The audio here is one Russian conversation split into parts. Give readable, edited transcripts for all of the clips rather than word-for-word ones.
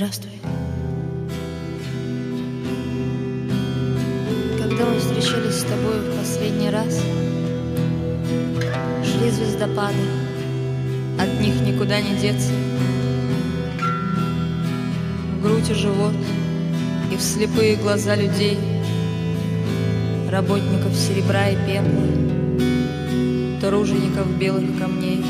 Здравствуй. Когда мы встречались с тобой в последний раз, шли звездопады, от них никуда не деться. В грудь и живот и в слепые глаза людей, работников серебра и пепла, тружеников белых камней.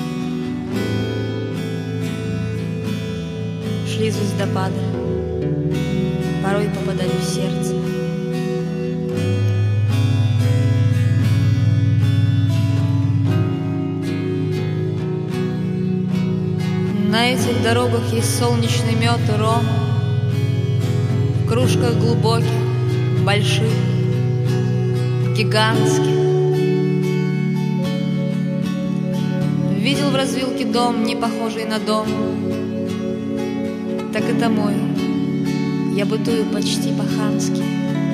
Шли звездопады, порой попадали в сердце. На этих дорогах есть солнечный мед и ром, в кружках глубоких, больших, гигантских. Видел в развилке дом, не похожий на дом. Так это мой, я бытую почти по-хански.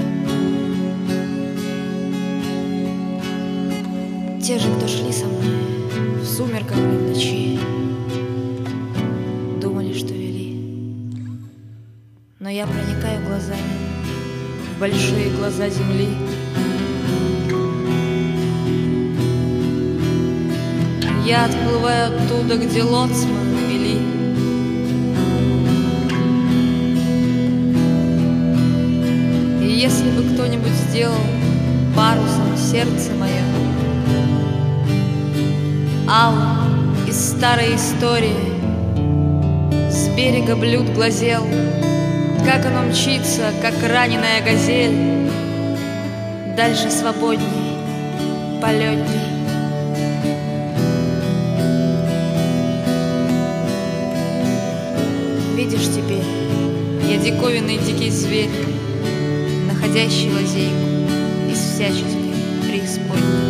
Те же, кто шли со мной в сумерках и в ночи, думали, что вели. Но я проникаю глазами в большие глаза земли. Я отплываю оттуда, где лоцманы вели. И если бы кто-нибудь сделал парусом сердце мое, алым из старой истории, с берега блюд глазел, как оно мчится, как раненая газель, дальше свободней, полетней. Видишь теперь, я диковинный дикий зверь, находящий лазейку из всяческой преисподней.